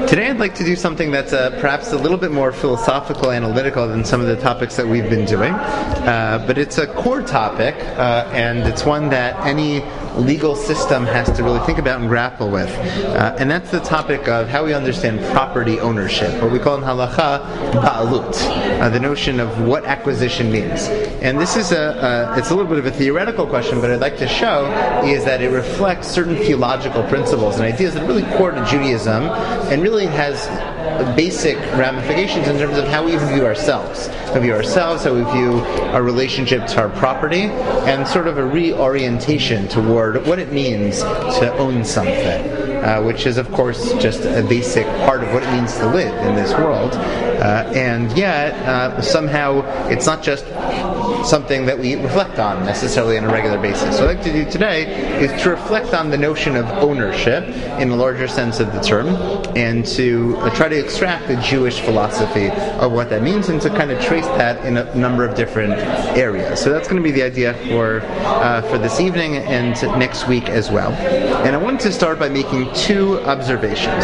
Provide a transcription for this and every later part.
Today I'd like to do something that's perhaps a little bit more philosophical, analytical than some of the topics that we've been doing. But it's a core topic, and it's one that any legal system has to really think about and grapple with. And that's the topic of how we understand property ownership, what we call in halacha ba'alut, the notion of what acquisition means. And this is it's a little bit of a theoretical question, but I'd like to show is that it reflects certain theological principles and ideas that are really core to Judaism and really has basic ramifications in terms of how we view ourselves. How we view ourselves, how we view our relationship to our property, and sort of a reorientation toward what it means to own something, which is, of course, just a basic part of what it means to live in this world. And yet, somehow, it's not just something that we reflect on necessarily on a regular basis. So what I'd like to do today is to reflect on the notion of ownership in a larger sense of the term, and to try to extract the Jewish philosophy of what that means, and to kind of trace that in a number of different areas. So that's going to be the idea for this evening and next week as well. And I wanted to start by making two observations.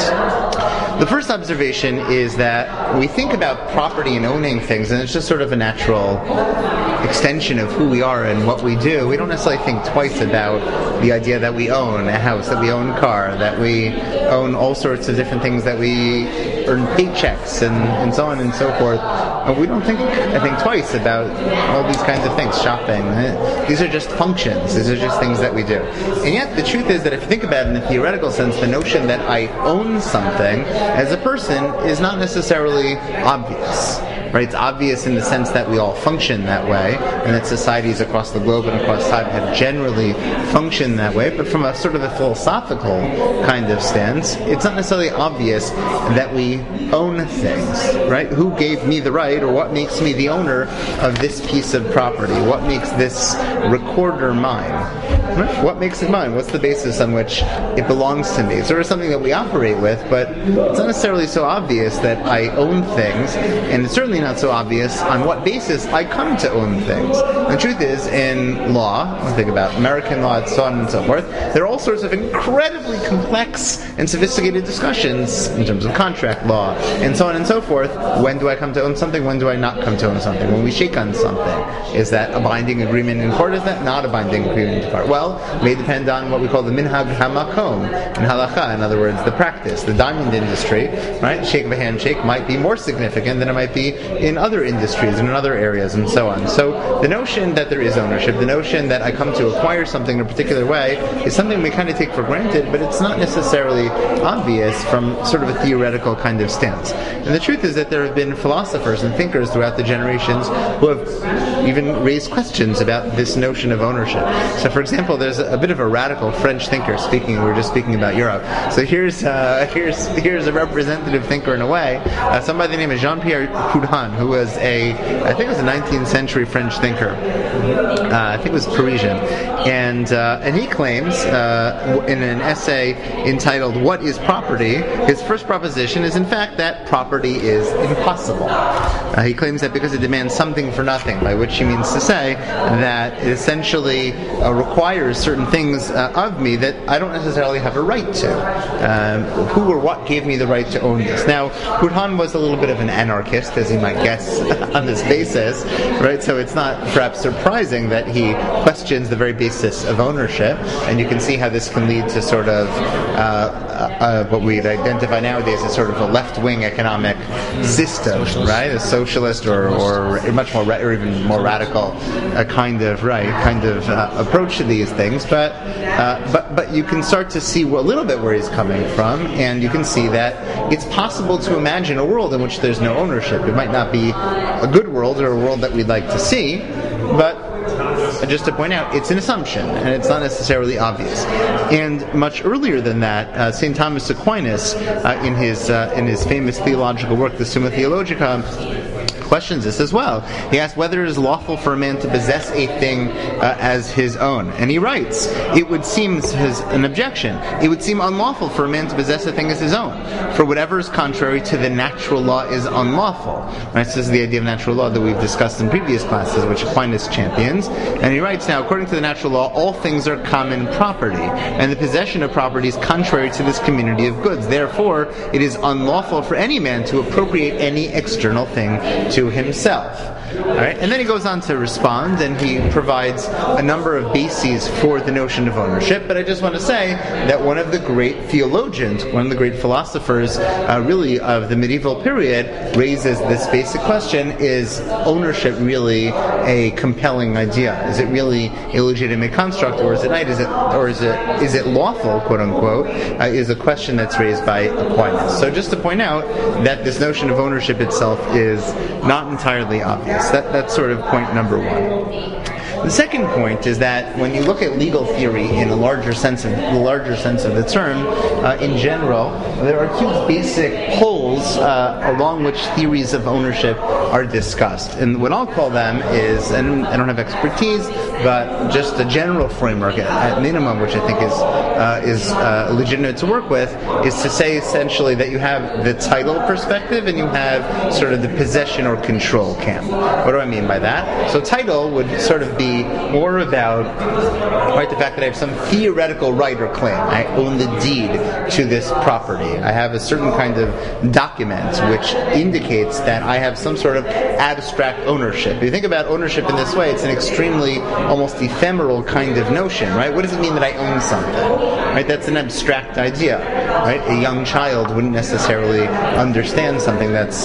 The first observation is that we think about property and owning things, and it's just sort of a natural extension of who we are and what we do. We don't necessarily think twice about the idea that we own a house, that we own a car, that we own all sorts of different things, that we earn paychecks and so on and so forth. We don't think, I think, twice about all these kinds of things, shopping. These are just functions. These are just things that we do. And yet, the truth is that if you think about it in a theoretical sense, the notion that I own something as a person is not necessarily obvious. Right? It's obvious in the sense that we all function that way, and that societies across the globe and across time have generally functioned that way. But from a sort of a philosophical kind of stance, it's not necessarily obvious that we own things. Right? Who gave me the right, or what makes me the owner of this piece of property? What makes this recorder mine? Right? What makes it mine? What's the basis on which it belongs to me? It's sort of something that we operate with, but it's not necessarily so obvious that I own things, and it's certainly not so obvious on what basis I come to own things. The truth is, in law, when I think about American law and so on and so forth, there are all sorts of incredibly complex and sophisticated discussions in terms of contract law and so on and so forth. When do I come to own something? When do I not come to own something? When we shake on something, is that a binding agreement in court? Is that not a binding agreement in court? Well, it may depend on what we call the minhag hamakom in halacha. In other words, the practice, the diamond industry. Right? Shake of a handshake might be more significant than it might be in other industries and in other areas and so on. So the notion that there is ownership, the notion that I come to acquire something in a particular way, is something we kind of take for granted, but it's not necessarily obvious from sort of a theoretical kind of stance. And the truth is that there have been philosophers and thinkers throughout the generations who have even raised questions about this notion of ownership. So for example, there's a bit of a radical French thinker we were just speaking about Europe. So here's a representative thinker in a way, somebody by the name of Jean-Pierre Proudhon, who was I think it was a 19th century French thinker. I think it was Parisian. And he claims, in an essay entitled "What is Property?", his first proposition is in fact that property is impossible. He claims that because it demands something for nothing, by which he means to say that it essentially requires certain things of me that I don't necessarily have a right to. Who or what gave me the right to own this? Now, Proudhon was a little bit of an anarchist, as you might guess, on this basis, right? So it's not perhaps surprising that he questions the very basis of ownership, and you can see how this can lead to sort of what we'd identify nowadays as sort of a left-wing economic system, right? A socialist or much more or even more radical kind of approach to these things. But you can start to see a little bit where he's coming from, and you can see that it's possible to imagine a world in which there's no ownership. It might not be a good world or a world that we'd like to see, but just to point out, it's an assumption, and it's not necessarily obvious. And much earlier than that, St. Thomas Aquinas, in his famous theological work, the Summa Theologica, questions this as well. He asks whether it is lawful for a man to possess a thing as his own. And he writes, it would seem, an objection, it would seem unlawful for a man to possess a thing as his own. For whatever is contrary to the natural law is unlawful. Right? So this is the idea of natural law that we've discussed in previous classes, which Aquinas champions. And he writes now, according to the natural law, all things are common property, and the possession of property is contrary to this community of goods. Therefore, it is unlawful for any man to appropriate any external thing to himself. All right? And then he goes on to respond, and he provides a number of bases for the notion of ownership. But I just want to say that one of the great theologians, one of the great philosophers, really of the medieval period, raises this basic question: is ownership really a compelling idea? Is it really a legitimate construct, or is it not? Is it lawful, quote unquote? Is a question that's raised by Aquinas. So just to point out that this notion of ownership itself is not entirely obvious. That's sort of point number one. The second point is that when you look at legal theory in the larger sense of the term, in general, there are two basic poles along which theories of ownership are discussed. And what I'll call them is, and I don't have expertise, but just a general framework at minimum, which I think is legitimate to work with, is to say essentially that you have the title perspective and you have sort of the possession or control camp. What do I mean by that? So title would sort of be more about the fact that I have some theoretical right or claim. I own the deed to this property. I have a certain kind of document which indicates that I have some sort of abstract ownership. If you think about ownership in this way, it's an extremely almost ephemeral kind of notion, right? What does it mean that I own something? Right? That's an abstract idea, right? A young child wouldn't necessarily understand something that's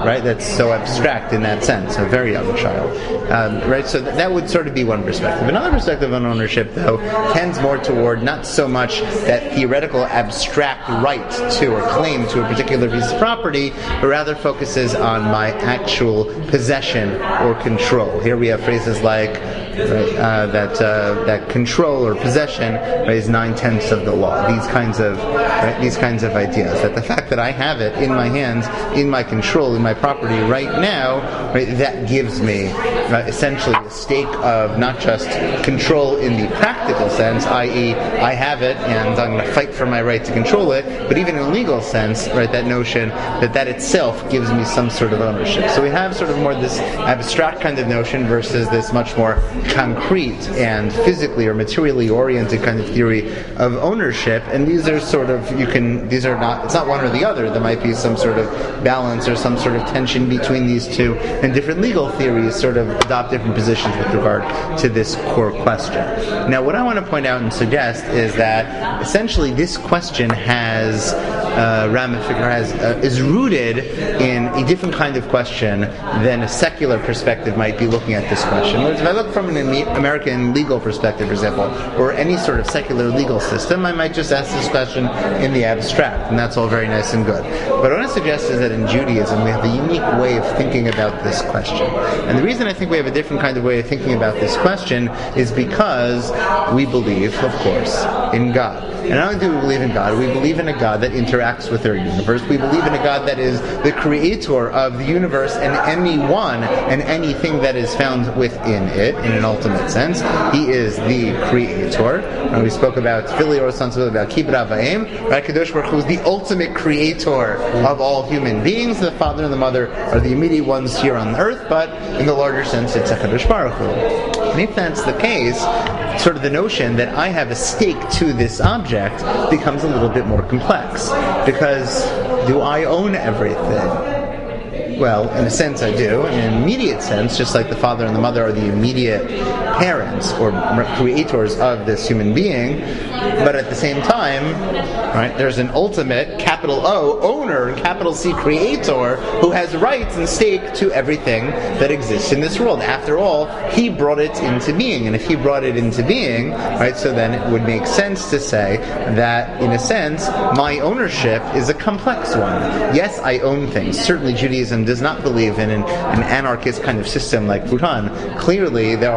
so abstract in that sense, a very young child. Right? So that would sort of be one perspective. Another perspective on ownership, though, tends more toward not so much that theoretical abstract right to or claim to a particular piece of property, but rather focuses on my actual possession or control. Here we have phrases like that control or possession is 9/10 of the law. These kinds of ideas. That the fact that I have it in my hands, in my control, in my property right now, that gives me essentially a stake of not just control in the practical sense, i.e., I have it and I'm going to fight for my right to control it, but even in a legal sense, that notion that itself gives me some sort of ownership. So we have sort of more this abstract kind of notion versus this much more concrete and physically or materially oriented kind of theory of ownership. And these are sort of, it's not one or the other. There might be some sort of balance or some sort of tension between these two, and different legal theories sort of adopt different positions with regard to this core question. Now, what I want to point out and suggest is that essentially this question is rooted in a different kind of question than a secular perspective might be looking at this question. If I look from an American legal perspective, for example, or any sort of secular legal system, I might just ask this question in the abstract, and that's all very nice and good. But what I want to suggest is that in Judaism we have a unique way of thinking about this question. And the reason I think we have a different kind of way of thinking about this question is because we believe, of course, in God. And not only do we believe in God, we believe in a God that interacts with our universe. We believe in a God that is the creator of the universe and anyone and anything that is found within it, in an ultimate sense. He is the creator. And we spoke about Filial responsibility, about Kibbud Av V'Em. Right? Kadosh Baruch Hu is the ultimate creator of all human beings. The father and the mother are the immediate ones here on earth, but in the larger sense, it's Kadosh Baruch Hu. And if that's the case, sort of the notion that I have a stake to this object becomes a little bit more complex. Because do I own everything? Well, in a sense I do. In an immediate sense, just like the father and the mother are the immediate parents or creators of this human being, but at the same time, there's an ultimate, capital O, owner, and capital C, creator, who has rights and stake to everything that exists in this world. After all, he brought it into being, and if he brought it into being, so then it would make sense to say that, in a sense, my ownership is a complex one. Yes, I own things. Certainly Judaism does not believe in an anarchist kind of system like Bhutan. Clearly, there are entire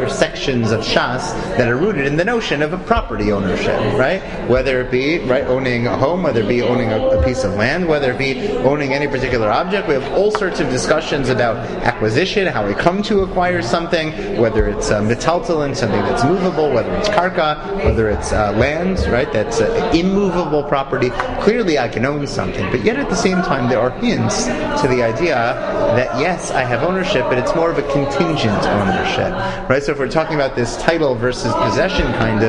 entire sections of Shas that are rooted in the notion of a property ownership, right? Whether it be owning a home, whether it be owning a piece of land, whether it be owning any particular object. We have all sorts of discussions about acquisition, how we come to acquire something, whether it's metaltalin, something that's movable, whether it's karka, whether it's land, right? That's immovable property. Clearly, I can own something, but yet at the same time, there are hints to the idea that yes, I have ownership, but it's more of a contingent ownership, right? So if we're talking about this title versus possession kind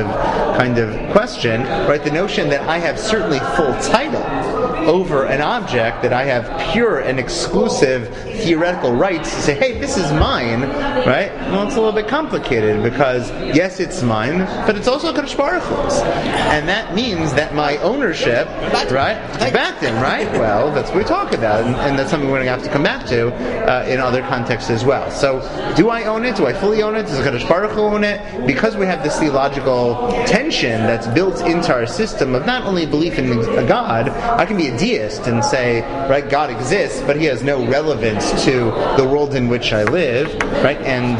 of question, right? The notion that I have certainly full title over an object, that I have pure and exclusive theoretical rights to say, hey, this is mine, right? Well, it's a little bit complicated because yes, it's mine, but it's also Kadosh Baruch Hu's, and that means that my ownership, right, back him, right? Well, that's what we talk about, and that's something we're going to have to come back to in other contexts as well. So, do I own it? Do I fully own it? Does Kadosh Baruch Hu own it? Because we have this theological tension that's built into our system of not only belief in a God, I can be a deist and say, right, God exists, but he has no relevance to the world in which I live, right? And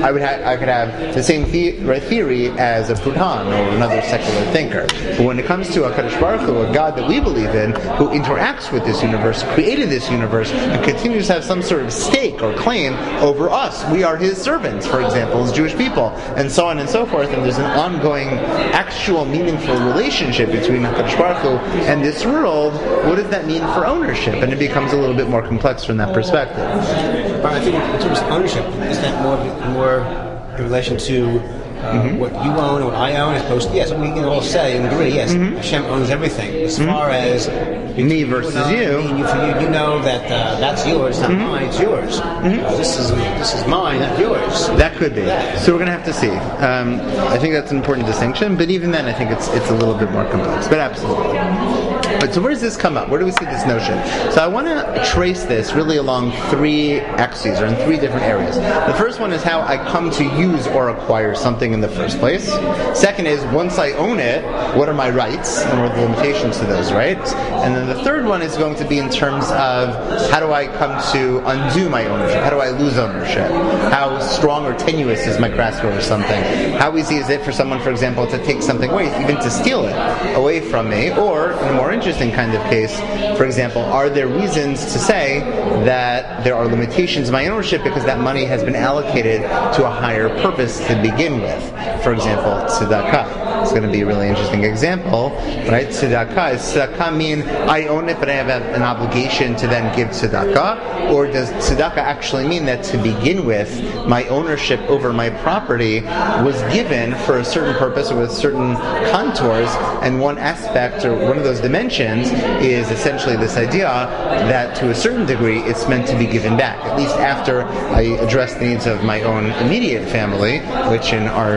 I could have the same theory as a Prutan or another secular thinker. But when it comes to a Kadosh Baruch Hu, a God that we believe in, who interacts with this universe, created this universe, and continues to have some sort of stake or claim over us. We are his servants, for example, as Jewish people, and so on and so forth. And there's an ongoing, actual, meaningful relationship between HaKadosh Baruch Hu and this world. What does that mean for ownership? And it becomes a little bit more complex from that perspective. But I think in terms of ownership, is that more in relation to what you own, what I own, as opposed to, yes, we can all say and agree, yes, Hashem owns everything. As far as me versus you, you know that that's yours, not mine, it's yours. This is mine, not yours. That could be. So we're going to have to see. I think that's an important distinction, but even then I think it's a little bit more complex. But absolutely. But so where does this come up? Where do we see this notion? So I want to trace this really along three axes, or in three different areas. The first one is how I come to use or acquire something in the first place. Second is, once I own it, what are my rights and what are the limitations to those rights? And then the third one is going to be in terms of how do I come to undo my ownership? How do I lose ownership? How strong or tenuous is my grasp over something? How easy is it for someone, for example, to take something away, even to steal it away from me? Or, in a more interesting kind of case, for example, are there reasons to say that there are limitations in my ownership because that money has been allocated to a higher purpose to begin with? For example, tzedakah. It's going to be a really interesting example, right? Tzedakah. Does tzedakah mean I own it, but I have an obligation to then give tzedakah? Or does tzedakah actually mean that to begin with, my ownership over my property was given for a certain purpose or with certain contours, and one aspect or one of those dimensions is essentially this idea that to a certain degree it's meant to be given back, at least after I address the needs of my own immediate family, which in our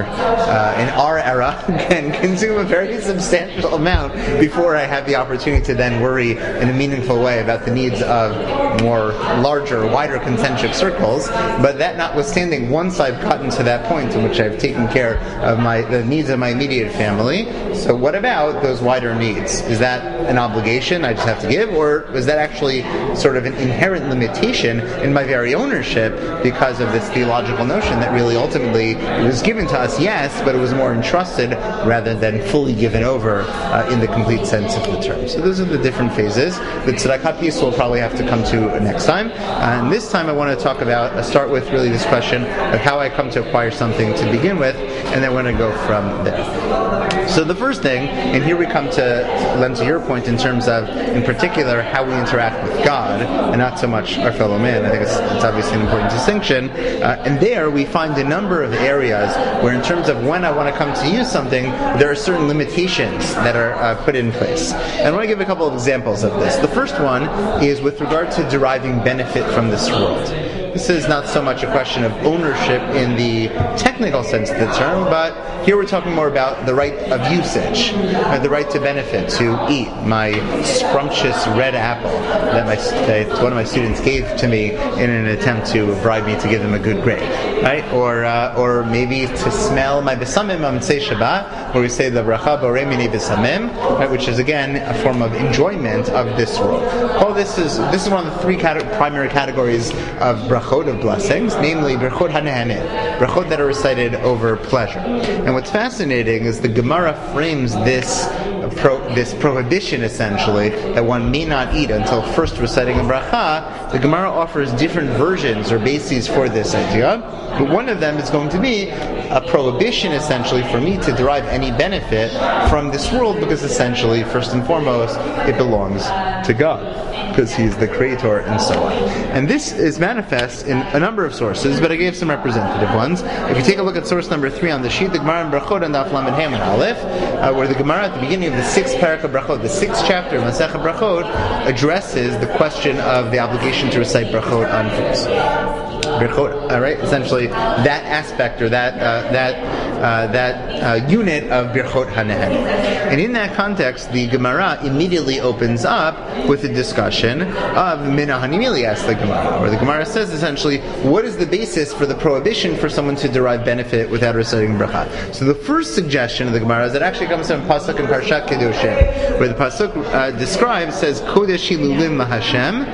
era can consume a very substantial amount before I have the opportunity to then worry in a meaningful way about the needs of more larger, wider concentric circles. But that notwithstanding, once I've gotten to that point in which I've taken care of the needs of my immediate family, so what about those wider needs? Is that an obligation I just have to give, or is that actually sort of an inherent limitation in my very ownership because of this theological notion that really ultimately it was given to us, yes, but it was more entrusted rather than fully given over in the complete sense of the term. So those are the different phases. The tzedakah piece we'll probably have to come to next time. And this time I want to start with really this question of how I come to acquire something to begin with, and then we're going to go from there. So the first thing, and here we come to lend to your point in terms of, in particular, how we interact with God, and not so much our fellow man. I think it's obviously an important distinction. And there we find a number of areas where in terms of when I want to come to use something, there are certain limitations that are put in place. And I want to give a couple of examples of this. The first one is with regard to deriving benefit from this world. This is not so much a question of ownership in the technical sense of the term, but here we're talking more about the right of usage, the right to benefit, to eat my scrumptious red apple that one of my students gave to me in an attempt to bribe me to give them a good grade, right? Or maybe to smell my besamim on Motzei Shabbat, where we say the bracha borei mini b'samim, right, which is again a form of enjoyment of this world. This is one of the three primary categories of brachot, of blessings, namely brachot hanehanin, brachot that are recited over pleasure. And what's fascinating is the Gemara frames this prohibition, essentially, that one may not eat until first reciting a bracha. The Gemara offers different versions or bases for this idea, but one of them is going to be a prohibition, essentially, for me to derive any benefit from this world, because essentially, first and foremost, it belongs to God, because He's the Creator, and so on. And this is manifest in a number of sources, but I gave some representative ones. If you take a look at source number 3 on the sheet, the Gemara in Brachot and Daf Lamed Hem and Aleph, where the Gemara at the beginning of the 6th parak of Brachot, the 6th chapter of Masechet Brachot, addresses the question of the obligation to recite Brachot on foods. Brachot, right? Essentially, that aspect or that unit of Birchot Hanehen. And in that context, the Gemara immediately opens up with a discussion of Mina Hanimili, asks the Gemara, where the Gemara says essentially, what is the basis for the prohibition for someone to derive benefit without reciting bracha? So the first suggestion of the Gemara is that actually comes from Pasuk in Parshat Kedoshim, where the Pasuk describes, says, Kodesh Hilulim Hashem,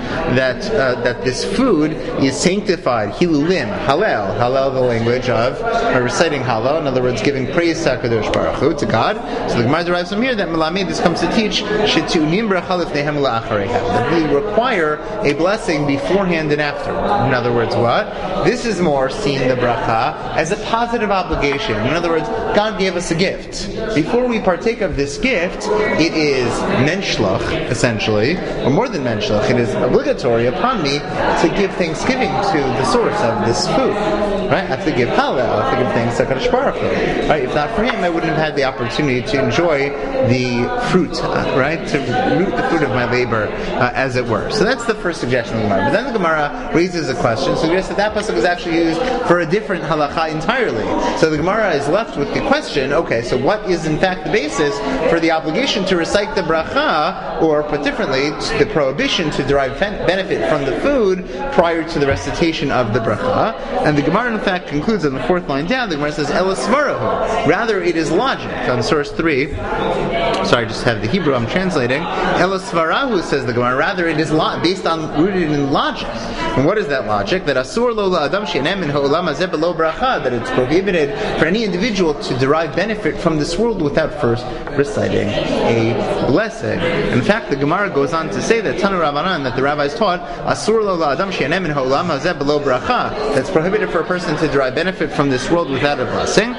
that this food is sanctified, Hilulim, Hallel, the language of reciting Hallel, in other words, giving praise to HaKadosh Baruch Hu, to God. So the Gemara derives from here that Melamed, this comes to teach, Shetunim bracha lefnehem la'acharehem, that we require a blessing beforehand and after. In other words, what? This is more seeing the bracha as a positive obligation. In other words, God gave us a gift. Before we partake of this gift, it is menshluch, essentially, or more than menshluch, it is obligatory upon me to give thanksgiving to the source of this food. Right? I have to give Hallel, I have to give thanks to HaKadosh Baruch Hu. Right? If not for Him, I wouldn't have had the opportunity to enjoy the fruit, right? To root the fruit of my labor, as it were. So that's the first suggestion of the Gemara. But then the Gemara raises a question, suggests that pasuk was actually used for a different halacha entirely. So the Gemara is left with the question, okay, so what is in fact the basis for the obligation to recite the bracha, or put differently, the prohibition to derive benefit from the food prior to the recitation of the bracha? And the Gemara in fact concludes on the 4th line down, the Gemara says, Elasvarahu. Rather, it is logic. On source 3, sorry, I just have the Hebrew I'm translating. Elasvarahu, says the Gemara, rather it is rooted in logic. And what is that logic? That asur lo la'adam she'enem min ha'olam hazeh b'lo bracha, that it's prohibited for any individual to derive benefit from this world without first reciting a blessing. In fact, the Gemara goes on to say that Tanu Rabbanan, that the rabbis taught, asur lo la'adam she'enem min ha'olam hazeh b'lo bracha, that's prohibited for a person to derive benefit from this world without a blessing.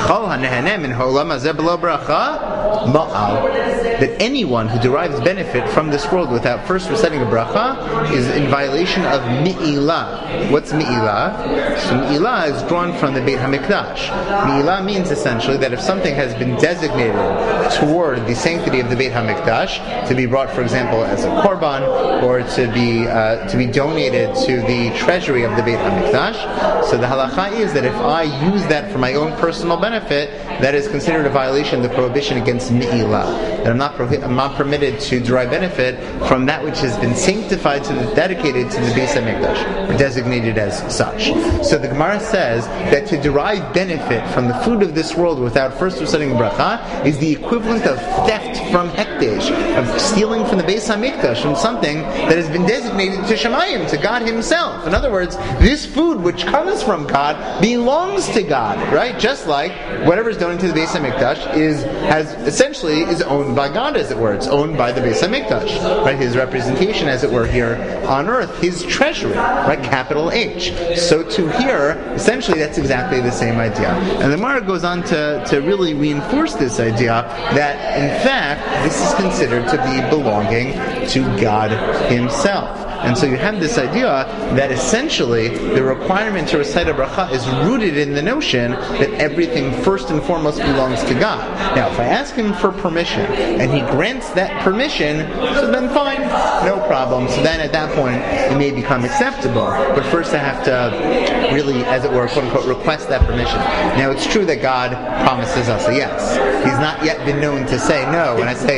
That anyone who derives benefit from this world without first reciting a bracha is in violation of mi'ilah. What's mi'ilah? So mi'ilah is drawn from the Beit HaMikdash. Mi'ilah means essentially that if something has been designated toward the sanctity of the Beit HaMikdash, to be brought, for example, as a korban, or to be donated to the treasury of the Beit HaMikdash, so the halacha is that if I use that for my own personal benefit, that is considered a violation of the prohibition against mi'ilah. That I'm not permitted to derive benefit from that which has been sanctified dedicated to the Beis HaMikdash, or designated as such. So the Gemara says that to derive benefit from the food of this world without first reciting bracha is the equivalent of theft from Hekdesh, of stealing from the Beis HaMikdash, from something that has been designated to Shemayim, to God Himself. In other words, this food which comes from God belongs to God, right? Just like whatever is donated to the Beis HaMikdash is owned by God, as it were. It's owned by the Beis HaMikdash, right? His representation, as it were, here on earth, His treasury, right? Capital H. So to here, essentially, that's exactly the same idea. And the Gemara goes on to really reinforce this idea that, in fact, this is considered to be belonging to God Himself. And so you have this idea that essentially the requirement to recite a bracha is rooted in the notion that everything first and foremost belongs to God. Now, if I ask Him for permission and He grants that permission, so then fine, no problem. So then at that point it may become acceptable. But first I have to really, as it were, quote unquote, request that permission. Now, it's true that God promises us a yes. He's not yet been known to say no. When I say,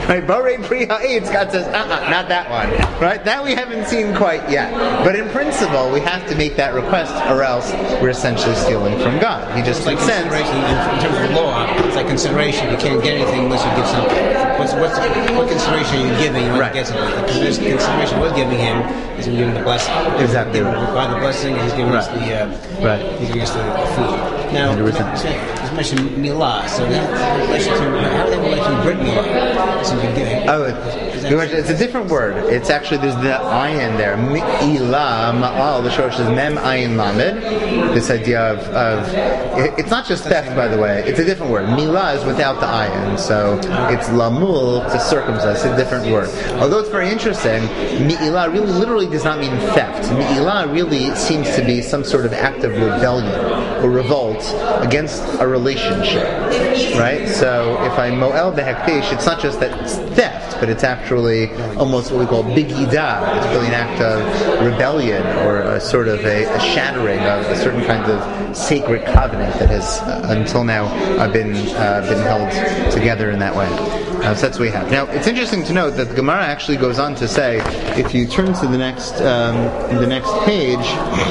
Right? Borei Pri Ha'etz, God says, not that one. Right? That we haven't seen quite yet. But in principle, we have to make that request, or else we're essentially stealing from God. He just like sends. In terms of the law, it's like consideration. You can't get anything unless you give something. What consideration are you giving when you get something? Because the consideration we're giving him is we're giving the blessing. Exactly. By the blessing, he's giving us the he's giving us the food. Now, you mentioned milah. So how do they relate to Brit milah? So you're giving. It's a different word. It's actually, there's the ayin there. Mi'ila, ma'al, the shorsh is mem ayin lamed. This idea of it's not just theft, by the way. It's a different word. Milah is without the ayin. So it's lamul, to circumcise. It's a different word. Although it's very interesting, mi'ila really literally does not mean theft. Mi'ila really seems to be some sort of act of rebellion or revolt against a relationship. Right? So if I mo'el behekdesh, it's not just that it's theft, but it's actually almost what we call bigidah. It's really an act of rebellion, or a sort of a shattering of a certain kind of sacred covenant that has until now been held together in that way. So that's what we have. Now, it's interesting to note that the Gemara actually goes on to say, if you turn to the next page,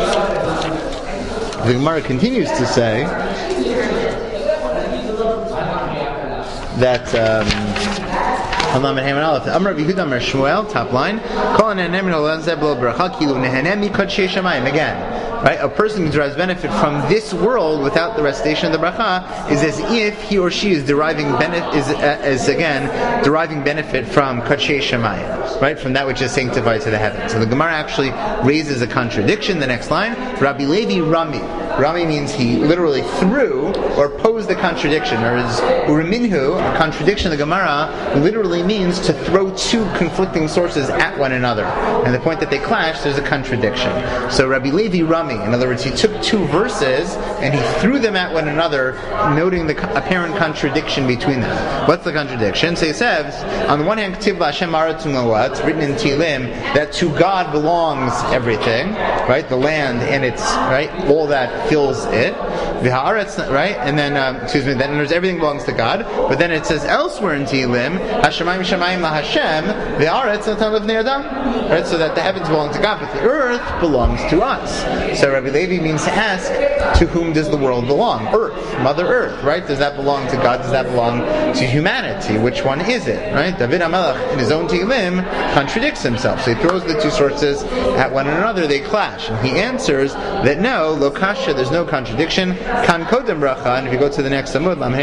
the Gemara continues to say that. Amar Yehuda Amar Shmuel, top line. Again, right? A person who derives benefit from this world without the recitation of the bracha is as if he or she is deriving benefit from Kodshei Shemayim, right? From that which is sanctified to the heavens. So the Gemara actually raises a contradiction. The next line, Rabbi Levi Rami. Rami means he literally threw or posed a contradiction, or is uriminhu, a contradiction. The Gemara literally means to throw two conflicting sources at one another, and the point that they clash, there's a contradiction. So Rabbi Levi Rami, in other words, he took two verses and he threw them at one another, noting the apparent contradiction between them. What's the contradiction? So he says, on the one hand, it's written in Tehillim that to God belongs everything, right? The land and its, right, all that fills it. Right? And then, then there's everything belongs to God. But then it says elsewhere in Tehillim, Hashemayim Shemayim LaHashem, V'haaretz Natan L'Bnei Adam. Right? So that the heavens belong to God, but the earth belongs to us. So Rabbi Levi means to ask, to whom does the world belong? Earth, Mother Earth, right? Does that belong to God? Does that belong to humanity? Which one is it? Right? David HaMelech, in his own Tehillim, contradicts himself. So he throws the two sources at one another, they clash. And he answers that no, lo kasha, there's no contradiction. Kan kodem bracha, and if you go to the next amud, kan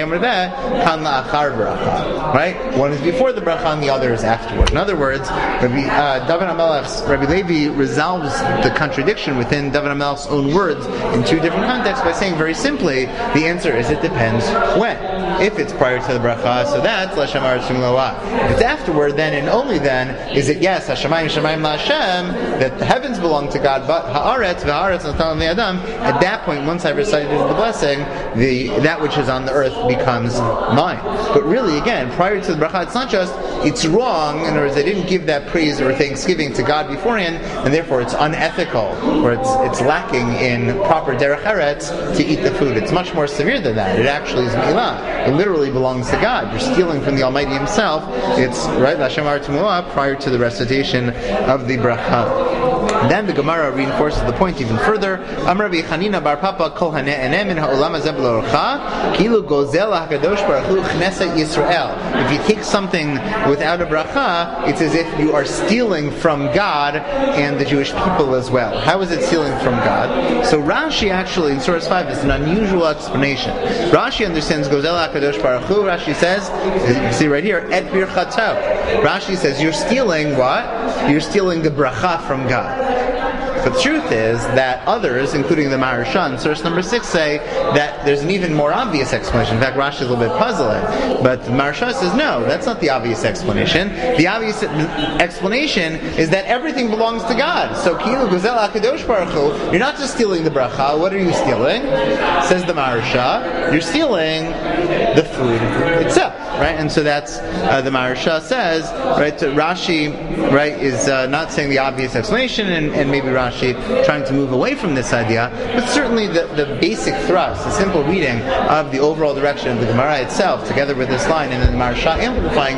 la'achar bracha. Right? One is before the bracha and the other is afterward. In other words, David HaMelech's Rabbi Levi resolves the contradiction within David HaMelech's own words in two different contexts by saying very simply, the answer is it depends when. If it's prior to the bracha, so that's Lashem Aretzim Loah. If it's afterward, then and only then is it yes, Hashemayim Shemayim LaHashem, that the heavens belong to God, but Haaretz V'haaretz Natan L'Bnei Adam. At that point, once I've recited the blessing, that which is on the earth becomes mine. But really, again, prior to the bracha, it's not just it's wrong. In other words, they didn't give that praise or thanksgiving to God beforehand, and therefore it's unethical, or it's lacking in proper derech eretz to eat the food. It's much more severe than that. It actually is milah. It literally belongs to God. You're stealing from the Almighty Himself. It's right, Lashem Aretzim Loah, prior to the recitation of the bracha. Then the Gemara reinforces the point even further. Amar Rabbi Chanina bar Papa kol haneh min ha'olam hazeh b'lorcha kilu gozel hakadosh baruch hu Knesset Yisrael. If you take something without a bracha, it's as if you are stealing from God and the Jewish people as well. How is it stealing from God? So Rashi actually in Source 5 is an unusual explanation. Rashi understands gozel hakadosh baruch hu. Rashi says, as you can see right here, et birchato. Rashi says you're stealing what? You're stealing the bracha from God. But the truth is that others, including the Maharsha in source number 6, say that there's an even more obvious explanation. In fact, Rashi is a little bit puzzling. But the Maharsha says, no, that's not the obvious explanation. The obvious explanation is that everything belongs to God. So, Kilu Gozel HaKadosh Baruch Hu, you're not just stealing the bracha. What are you stealing? Says the Maharsha, you're stealing the food itself. Right? And so that's, the Maharsha says, right, Rashi, right, is not saying the obvious explanation, and maybe Rashi trying to move away from this idea, but certainly the basic thrust, the simple reading of the overall direction of the Gemara itself, together with this line, and then the Maharsha amplifying that,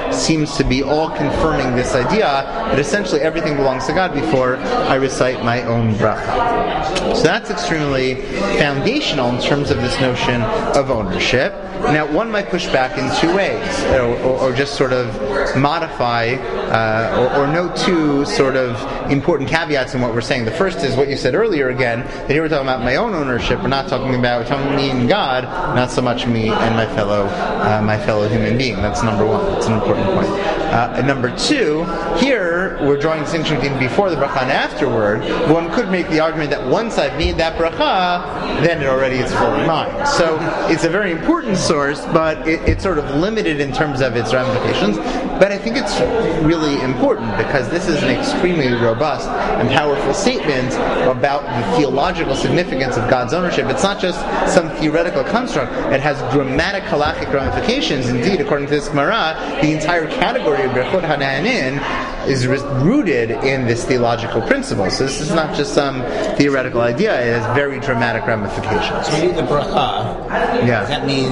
seems to be all confirming this idea that essentially everything belongs to God before I recite my own bracha. So that's extremely foundational in terms of this notion of ownership. Now, one might push back in two ways, or just sort of modify, or note two sort of important caveats in what we're saying. The first is what you said earlier again, that here we're talking about my own ownership. We're not talking about me and God, not so much me and my fellow human being. That's number one. That's an important point. And number two, here we're drawing distinction between before the bracha and afterward. One could make the argument that once I've made that bracha, then it already is fully mine. So it's a very important source, but it's sort of limited in terms of its ramifications. But I think it's really important because this is an extremely robust and powerful statement about the theological significance of God's ownership. It's not just some theoretical construct. It has dramatic halachic ramifications. Indeed, according to this Gemara, the entire category of Brechot HaNa'anin is rooted in this theological principle. So this is not just some theoretical idea. It has very dramatic ramifications. So when you do the bracha, does that mean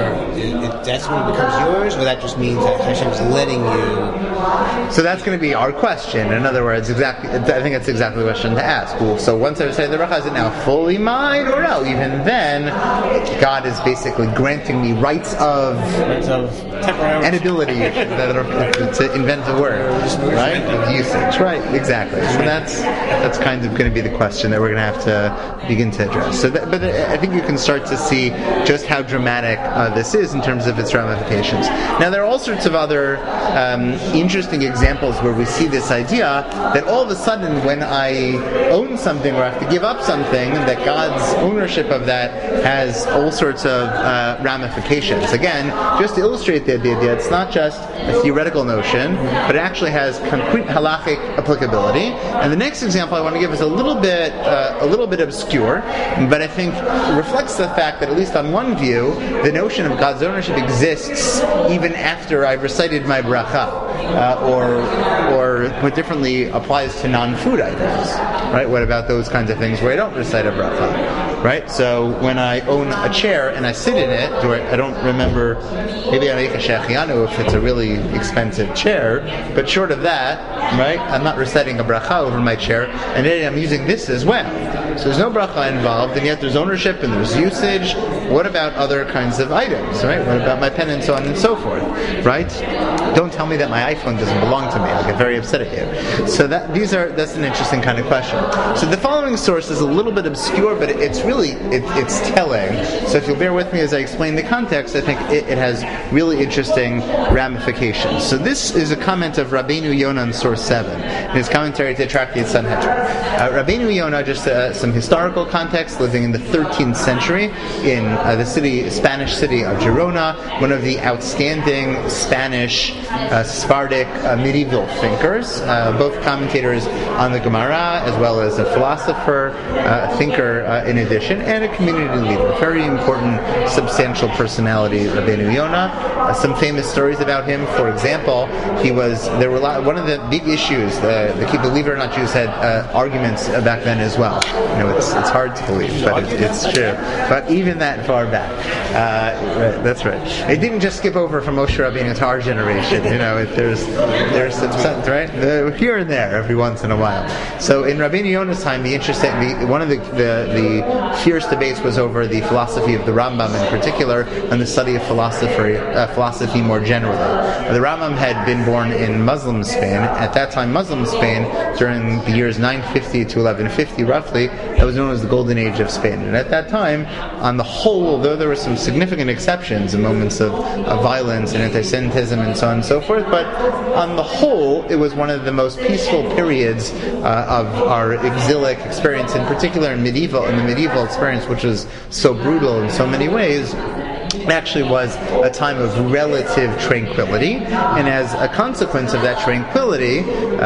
that's when it becomes yours, or that just means that Hashem is letting you? So that's going to be our question. In other words, I think that's exactly the question to ask. Well, so once I recite the bracha, is it now fully mine, or no? Even then, God is basically granting me rights of temporary and ability to invent a word, right? Of usage, right? Exactly. So that's kind of going to be the question that we're going to have to begin to address. So, but I think you can start to see just how dramatic this is in terms of its ramifications. Now, there are all sorts of other interesting examples where we see this idea that all of a sudden, when I own something or have to give up something, that God's ownership of that has all sorts of ramifications. Again, just to illustrate the idea, it's not just a theoretical notion, but it actually has concrete halachic applicability. And the next example I want to give is a little bit obscure, but I think reflects the fact that, at least on one view, the notion of God's ownership exists even after I've recited my bracha, or put differently, applies to non-food items. Right? What about those kinds of things where I don't recite a bracha? Right? So when I own a chair and I sit in it, I don't remember, maybe I make a shechianu if it's a really expensive chair, but short of that, right, I'm not reciting a bracha over my chair, and then I'm using this as well. So there's no bracha involved, and yet there's ownership and there's usage. What about other kinds of items, right? What about my pen and so on and so forth, right? Don't tell me that my iPhone doesn't belong to me. I'll get very upset at you. So that's an interesting kind of question. So the following source is a little bit obscure, but it's really it's telling. So if you'll bear with me as I explain the context, I think it has really interesting ramifications. So this is a comment of Rabbeinu Yonah in source 7, in his commentary to Tractate Sanhedrin. Rabbeinu Yonah, just some historical context, living in the 13th century in the Spanish city of Girona, one of the outstanding Spanish Sephardic medieval thinkers, both commentators on the Gemara, as well as a philosopher, a thinker in addition, and a community leader. Very important, substantial personality, Rabbeinu Yonah. Some famous stories about him. For example, one of the big issues, believe it or not, Jews had arguments back then as well. It's hard to believe, but it's true. But even that far back. Right, that's right. It didn't just skip over from Moshe Rabbeinu to our generation. There's some, right? Here and there, every once in a while. So in Rabbeinu Yonah's time, one of the fierce debates was over the philosophy of the Rambam in particular, and the study of philosophy more generally. The Rambam had been born in Muslim Spain. At that time, Muslim Spain, during the years 950 to 1150 roughly, that was known as the Golden Age of Spain. And at that time, on the whole, although there were some significant exceptions in moments of violence and anti-Semitism and so on and so forth, but on the whole, it was one of the most peaceful periods of our exilic experience, in particular in the medieval experience, which was so brutal in so many ways. It actually was a time of relative tranquility, and as a consequence of that tranquility,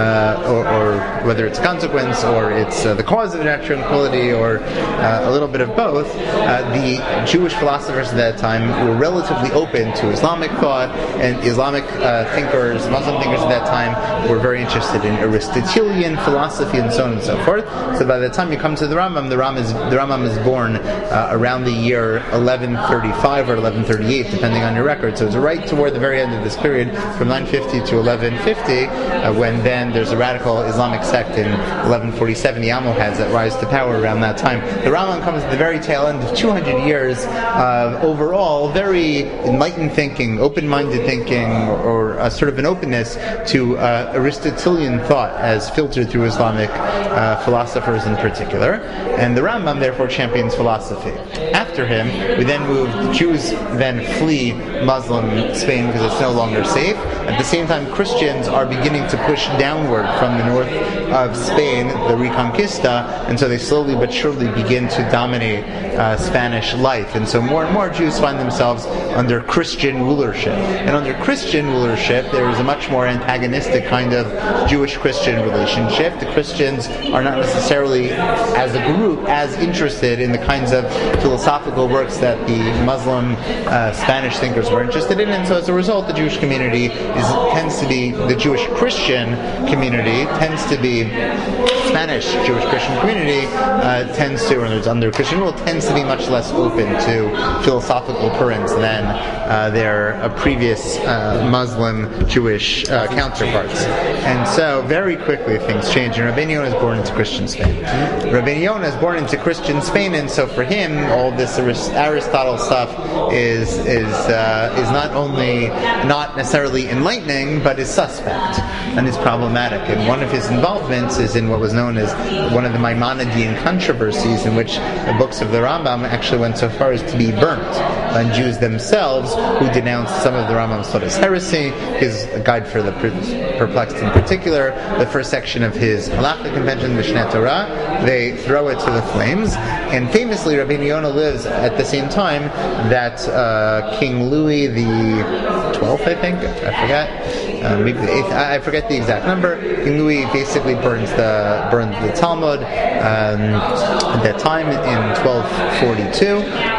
or whether it's consequence or it's the cause of that tranquility, or a little bit of both, the Jewish philosophers at that time were relatively open to Islamic thought, and Islamic thinkers, Muslim thinkers at that time, were very interested in Aristotelian philosophy and so on and so forth. So by the time you come to the Rambam is born around the year 1135 or 1138, depending on your record. So it's right toward the very end of this period, from 950 to 1150, when then there's a radical Islamic sect in 1147, the Almohads, that rise to power around that time. The Rambam comes at the very tail end of 200 years of overall very enlightened thinking, open-minded thinking, or sort of an openness to Aristotelian thought as filtered through Islamic philosophers in particular. And the Rambam therefore champions philosophy. After him, we then move, the Jews then flee Muslim Spain because it's no longer safe. At the same time, Christians are beginning to push downward from the north of Spain, the Reconquista, and so they slowly but surely begin to dominate Spanish life. And so more and more Jews find themselves under Christian rulership. And under Christian rulership, there is a much more antagonistic kind of Jewish-Christian relationship. The Christians are not necessarily, as a group, as interested in the kinds of philosophical works that the Muslim Spanish thinkers were interested in, and so as a result, the Jewish community tends to be, the Jewish-Christian community tends to be, Spanish Jewish-Christian community tends to, or it's under Christian rule, tends to be much less open to philosophical currents than their previous Muslim Jewish counterparts. And so very quickly things change, and Rabbeinu Yonah is born into Christian Spain. Rabbeinu Yonah is born into Christian Spain, and so for him, all this Aristotle stuff is not only not necessarily enlightening, but is suspect and is problematic. And one of his involvements is in what was known as one of the Maimonidean controversies, in which the books of the Rambam actually went so far as to be burnt by Jews themselves, who denounced some of the Rambam's thought as heresy. His Guide for the Perplexed in particular, the first section of his Halakha Convention, Mishneh Torah, they throw it to the flames. And famously, Rabbeinu Yonah lives at the same time that King Louis the 12th, I think, I forget, maybe the 8th, I forget the exact number. King Louis basically burned the Talmud at that time in 1242,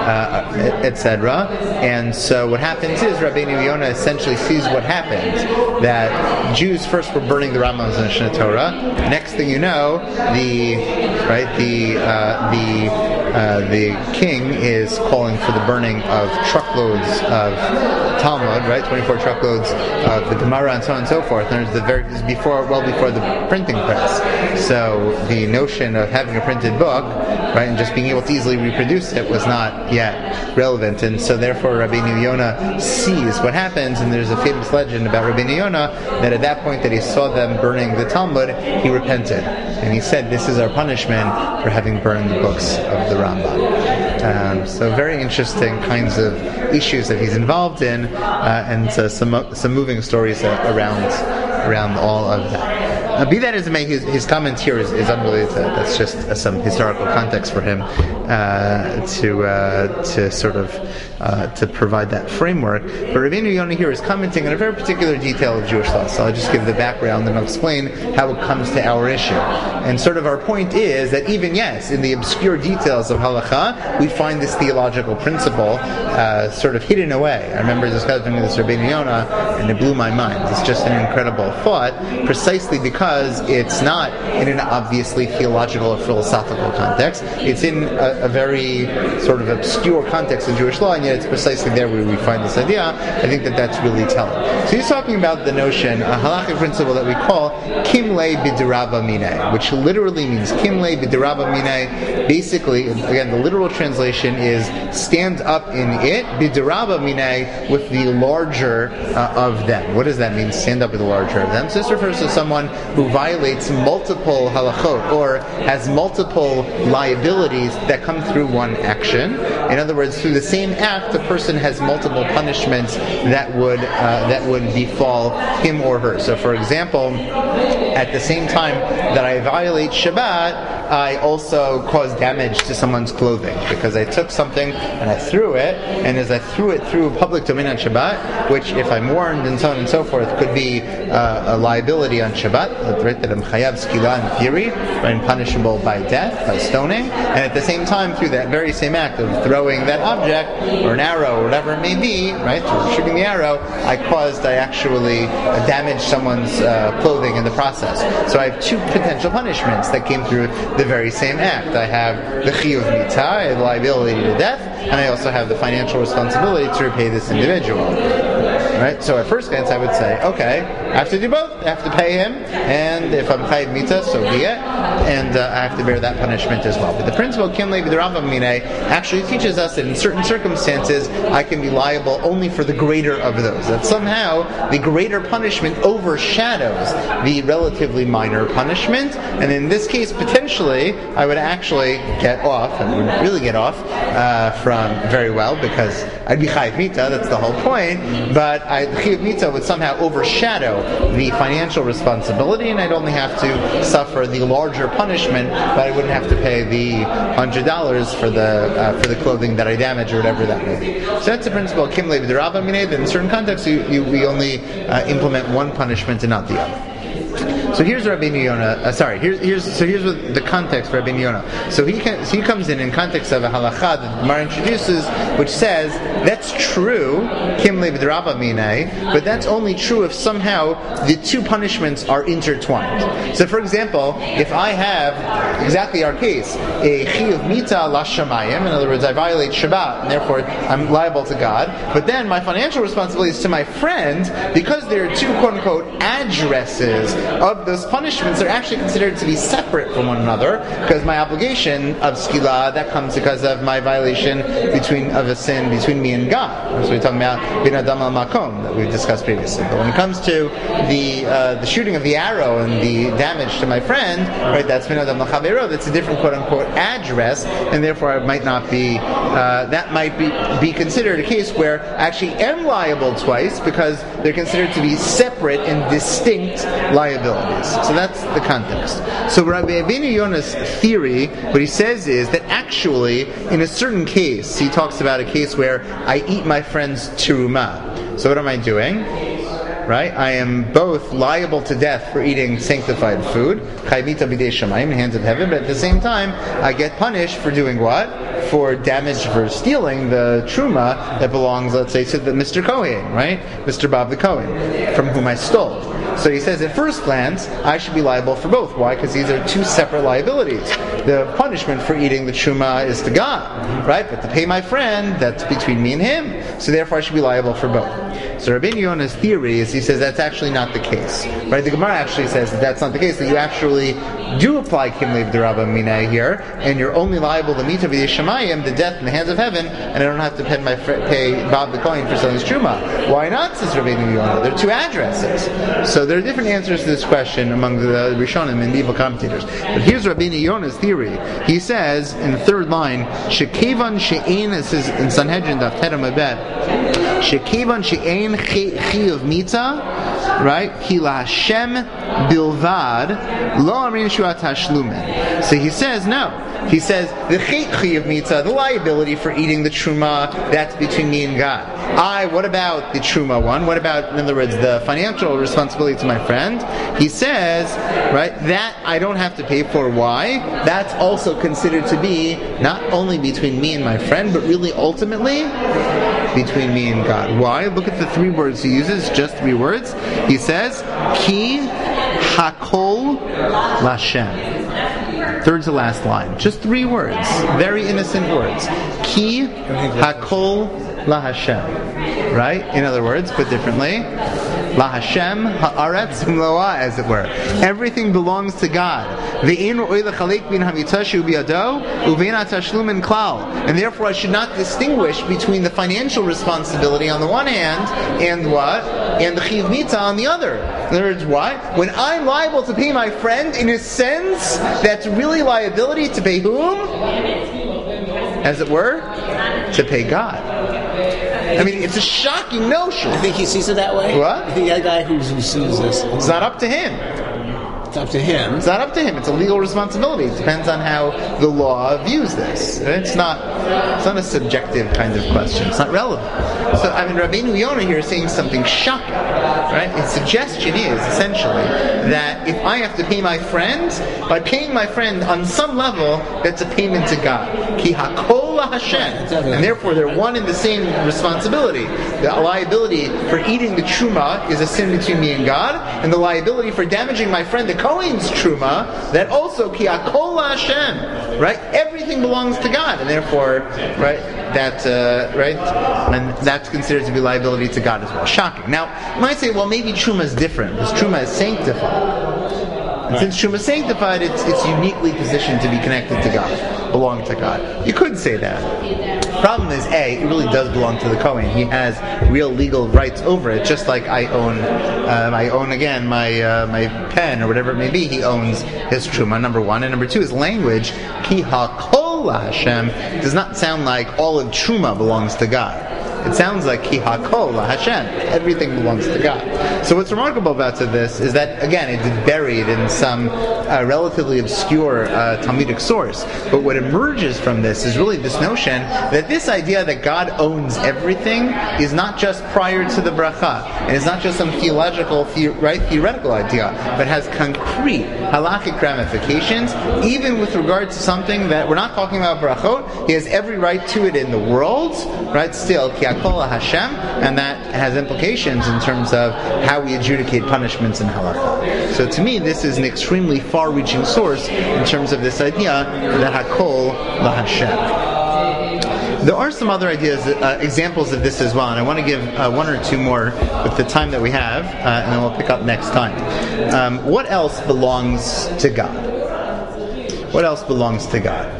etc. And so what happens is Rabbeinu Yonah essentially sees what happened, that Jews first were burning the Rambam's Mishneh Torah. Next thing you know, the king is calling for the burning of truckloads of Talmud, right? 24 truckloads of the Gemara and so on and so forth. And this is well before the printing press. So the notion of having a printed book, right, and just being able to easily reproduce it was not yet relevant. And so therefore Rabbeinu Yonah sees what happens, and there's a famous legend about Rabbeinu Yonah that at that point that he saw them burning the Talmud, he repented. And he said, this is our punishment for having burned the books of the Rambam. So very interesting kinds of issues that he's involved in, and some moving stories around all of that. Be that as it may, his comment here is unrelated to that. That's just some historical context for him to sort of to provide that framework. But Rabbeinu Yonah here is commenting on a very particular detail of Jewish law. So I'll just give the background and I'll explain how it comes to our issue. And sort of our point is that even, yes, in the obscure details of halakha, we find this theological principle sort of hidden away. I remember discussing this Rabbeinu Yonah, and it blew my mind. It's just an incredible thought, precisely because it's not in an obviously theological or philosophical context. It's in a very sort of obscure context of Jewish law, and yet it's precisely there where we find this idea. I think that's really telling. So he's talking about the notion, a halakhic principle that we call kimle b'dirabah mineh, which literally means kimle b'dirabah mineh. Basically, again, the literal translation is stand up in it, b'dirabah mineh, with the larger of them. What does that mean, stand up with the larger of them? So this refers to someone who violates multiple halachot, or has multiple liabilities that come through one action. In other words, through the same act, the person has multiple punishments that would befall him or her. So, for example, at the same time that I violate Shabbat, I also cause damage to someone's clothing because I took something and I threw it, and as I threw it through public domain on Shabbat, which if I'm warned and so on and so forth could be a liability on Shabbat, right, that I'm chayav skila in theory, right, and punishable by death, by stoning, and at the same time through that very same act of throwing that object or an arrow or whatever it may be, right, or shooting the arrow, I actually damaged someone's clothing in the process. process. So I have two potential punishments that came through the very same act. I have the chiyuv mitah, the liability to death, and I also have the financial responsibility to repay this individual. Right? So at first glance I would say, okay, I have to do both. I have to pay him, and if I'm chayiv mitah, so be it, and I have to bear that punishment as well. But the principle Kimlei B'Rava Minei actually teaches us that in certain circumstances I can be liable only for the greater of those. That somehow the greater punishment overshadows the relatively minor punishment, and in this case potentially I would actually get off, and would really get off from very well, because I'd be chayiv mitah, that's the whole point, but the chiyuv mitah would somehow overshadow the financial responsibility, and I'd only have to suffer the larger punishment, but I wouldn't have to pay the $100 for the clothing that I damage or whatever that may be. So that's the principle of Kimlei B'Rava Minei, that in certain contexts we only implement one punishment and not the other. So here's Rabbeinu Yonah. Here's what the context for Rabbeinu Yonah. So he comes in context of a halacha that the Gemara introduces, which says that's true, Kimlei B'Rava Minei, but that's only true if somehow the two punishments are intertwined. So, for example, if I have exactly our case, a chiyuv mitah lashamayim, in other words, I violate Shabbat, and therefore I'm liable to God, but then my financial responsibility is to my friend, because there are two quote unquote addresses of those punishments are actually considered to be separate from one another, because my obligation of skila, that comes because of my violation of a sin between me and God. So we're talking about bin adam al makom that we've discussed previously. But when it comes to the shooting of the arrow and the damage to my friend, right, that's bin adam al chavero, that's a different quote unquote address, and therefore it might not be that might be considered a case where I actually am liable twice, because they're considered to be separate and distinct liabilities. So that's the context. So Rabbeinu Yonah's theory, what he says is that actually, in a certain case, he talks about a case where I eat my friend's terumah. So what am I doing? Right? I am both liable to death for eating sanctified food, chayiv mitah b'dei shamayim, in the hands of heaven, but at the same time, I get punished for doing what? For damage, for stealing the truma that belongs, let's say, to the Mr. Kohen, right? Mr. Bob the Kohen, from whom I stole. So he says, at first glance, I should be liable for both. Why? Because these are two separate liabilities. The punishment for eating the truma is to God, right? But to pay my friend, that's between me and him. So therefore I should be liable for both. So Rabbeinu Yonah's theory is, he says that's actually not the case, right? The Gemara actually says that that's not the case, that you actually do apply Kimlei B'Rava Minei here, and you're only liable to mitah b'dei shamayim, the death in the hands of heaven, and I don't have to pay Bob the Kohen for selling his truma. Why not, says Rabbeinu Yonah? There are two addresses. So there are different answers to this question among the Rishonim and medieval commentators. But here's Rabbeinu Yonah's theory. He says in the third line, Shekevan she'ein, it says in Sanhedrin Daf Tet Amud Bet, Shekevan she'ein chiyuv mitah, right? Ki laHashem bilvad lo amrin shuat hashlumen. So he says no. He says the chiyuv mitah, the liability for eating the truma, that's between me and God. What about the truma one? What about, in other words, the financial responsibility to my friend? He says, right, that I don't have to pay for. Why? That's also considered to be not only between me and my friend, but really ultimately between me and God. Why? Look at the three words he uses, just three words. He says, Ki hakol lashem. Third to last line. Just three words. Very innocent words. Ki hakol laHashem. Right? In other words, put differently, laHashem ha'aretz umloa, as it were. Everything belongs to God. And therefore I should not distinguish between the financial responsibility on the one hand and what? And the chiyuv mitah on the other. In other words, what? When I'm liable to pay my friend, in a sense, that's really liability to pay whom? As it were, to pay God. I mean, it's a shocking notion. I think he sees it that way. What? I think that guy who sees this, it's not up to him. It's up to him. It's not up to him. It's a legal responsibility. It depends on how the law views this. It's not a subjective kind of question. It's not relevant. So, I mean, Rabbeinu Yonah here is saying something shocking, right? His suggestion is, essentially, that if I have to pay my friend, by paying my friend on some level, that's a payment to God. Ki hakol la Hashem. And therefore they're one and the same responsibility. The liability for eating the truma is a sin between me and God, and the liability for damaging my friend the Kohen's truma, that also ki hakol la Hashem. Right? Everything belongs to God, and therefore, right, and that's considered to be liability to God as well. Shocking. Now, you might say, well, maybe truma is different, because truma is sanctified. And since truma is sanctified, it's uniquely positioned to be connected to God, belong to God. You could say that. Problem is, it really does belong to the Kohen. He has real legal rights over it, just like I own my pen or whatever it may be. He owns his truma, number one, and number two, his language, ki hakol la Hashem, does not sound like all of truma belongs to God. It sounds like ki hakol la Hashem. Everything belongs to God. So what's remarkable about this is that, again, it's buried in some relatively obscure Talmudic source. But what emerges from this is really this notion that this idea that God owns everything is not just prior to the bracha, and it's not just some theoretical idea, but has concrete halakhic ramifications, even with regard to something that we're not talking about brachot. He has every right to it in the world, right? Still, ki hakol la Hashem, and that has implications in terms of how we adjudicate punishments in halakha. So to me, this is an extremely far-reaching source in terms of this idea that hakol la Hashem. There are some other ideas, examples of this as well, and I want to give one or two more with the time that we have, and then we'll pick up next time. What else belongs to God? What else belongs to God?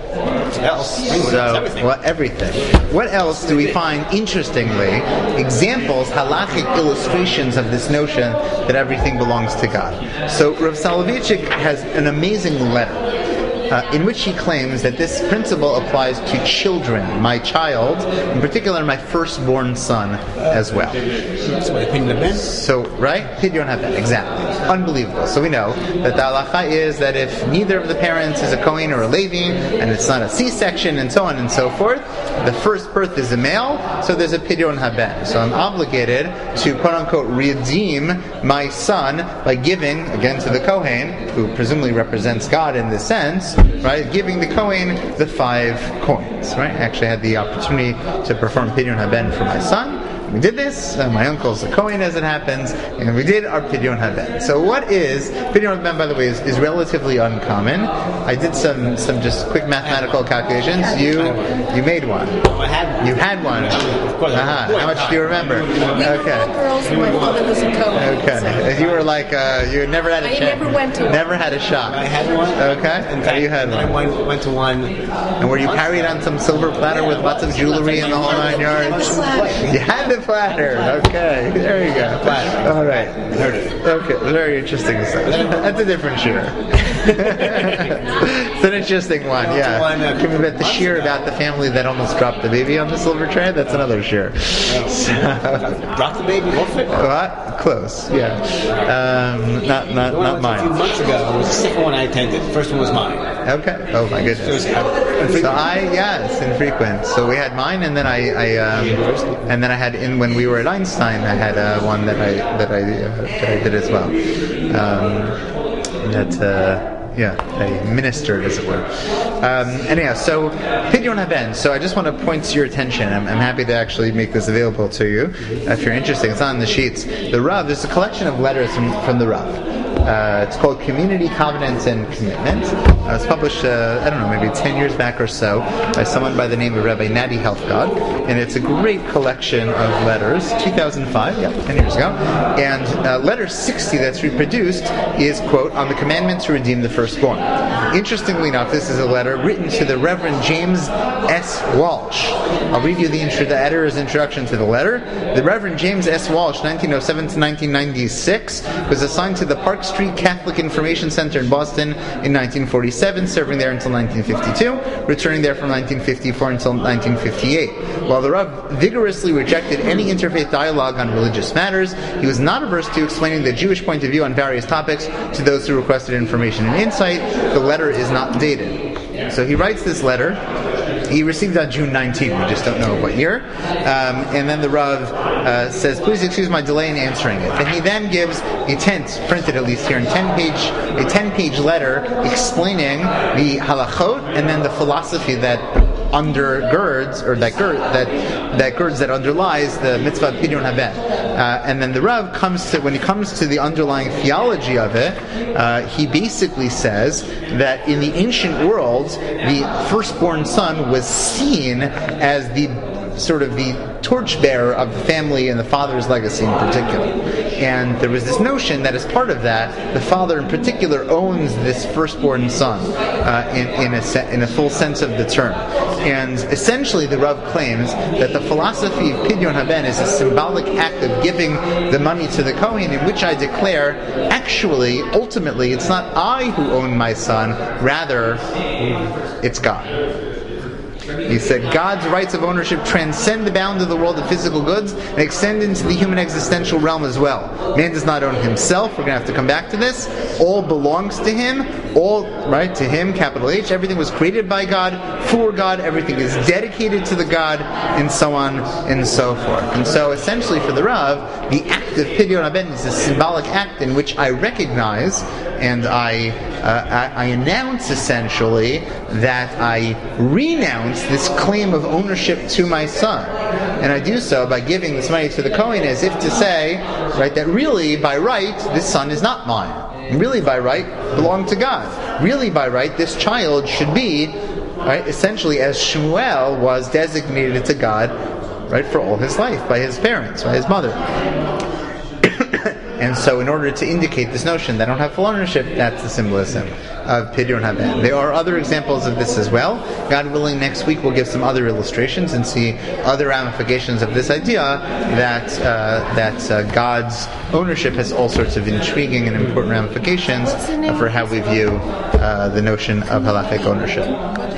Everything. What else do we find, interestingly, examples, halachic illustrations of this notion that everything belongs to God? So Rav Soloveitchik has an amazing letter in which he claims that this principle applies to children, my child, in particular my firstborn son as well. So, right? Pidyon haben, exactly. Unbelievable. So we know that the halacha is that if neither of the parents is a Kohen or a Levi, and it's not a C-section, and so on and so forth, the first birth is a male, so there's a Pidyon haben. So I'm obligated to, quote-unquote, redeem my son by giving, again to the Kohen, who presumably represents God in this sense, right, giving the Kohen the 5 coins, right? I actually had the opportunity to perform Pidyon haben for my son. We did this. My uncle's a Kohen, as it happens, and we did our Pidyon haben. So what is Pidyon haben? By the way, is relatively uncommon. I did some just quick mathematical calculations. You made one. I had one. You had one. Of course. How much do you remember? We were all girls, and my father was a Kohen. Okay. You were like you never had a shot. I never went to one. Never had a shot. I had one. Okay. In fact, you had one. I went to one. And were you carried on some silver platter with lots of jewelry in the whole 9 yards? You had the platter. Okay, there you go. All right. Okay, very interesting stuff. That's a different shir. It's an interesting one. Yeah. Can we bet the shir about the family that almost dropped the baby on the silver tray? That's another shir. So, dropped the baby? What? Close. Yeah. Not mine. A few months ago, it was the second one I attended. The first one was mine. Okay. Oh my goodness. So infrequent. So we had mine, and then I had when we were at Einstein, I had one that I did as well. I ministered, as it were. Anyhow, so Pidyon haben. So I just want to point to your attention. I'm happy to actually make this available to you if you're interested. It's on the sheets. The Rav, there's a collection of letters from the Rav. It's called Community Covenants and Commitment. It was published, maybe 10 years back or so, by someone by the name of Rabbi Nadi Helfgott, and it's a great collection of letters. 2005, 10 years ago. And letter 60 that's reproduced is, quote, on the commandment to redeem the firstborn. Interestingly enough, this is a letter written to the Reverend James S. Walsh. I'll read you the editor's introduction to the letter. The Reverend James S. Walsh, 1907 to 1996, was assigned to the Park Street Catholic Information Center in Boston in 1947, serving there until 1952, returning there from 1954 until 1958. While the Rav vigorously rejected any interfaith dialogue on religious matters, he was not averse to explaining the Jewish point of view on various topics to those who requested information and insight. The letter is not dated. So he writes this letter. He received it on June 19. We just don't know what year. And then the Rav says, please excuse my delay in answering it. And he then gives printed at least here, a 10-page letter explaining the halachot and then the philosophy that undergirds, or that girds, that underlies the mitzvah of Pidyon Haben. And then the Rav when he comes to the underlying theology of it, he basically says that in the ancient world, the firstborn son was seen as the torchbearer of the family and the father's legacy in particular. And there was this notion that as part of that, the father in particular owns this firstborn son in a full sense of the term. And essentially the Rav claims that the philosophy of Pidyon Haben is a symbolic act of giving the money to the Kohen, in which I declare, actually, ultimately, it's not I who own my son, rather, it's God. He said, God's rights of ownership transcend the bounds of the world of physical goods and extend into the human existential realm as well. Man does not own himself. We're going to have to come back to this. All belongs to him. All, right, to him, capital H. Everything was created by God, for God. Everything is dedicated to the God, and so on and so forth. And so, essentially, for the Rav, the act of Pidyon Haben is a symbolic act in which I recognize and I announce, essentially, that I renounce this claim of ownership to my son. And I do so by giving this money to the Kohen as if to say, right, that really, by right, this son is not mine. Really, by right, belong to God. Really, by right, this child should be, right, essentially as Shmuel was designated to God, right, for all his life by his parents, by his mother. And so in order to indicate this notion that I don't have full ownership, that's the symbolism of Pidyon Haben. There are other examples of this as well. God willing, next week we'll give some other illustrations and see other ramifications of this idea that God's ownership has all sorts of intriguing and important ramifications for how we view the notion of halachic ownership.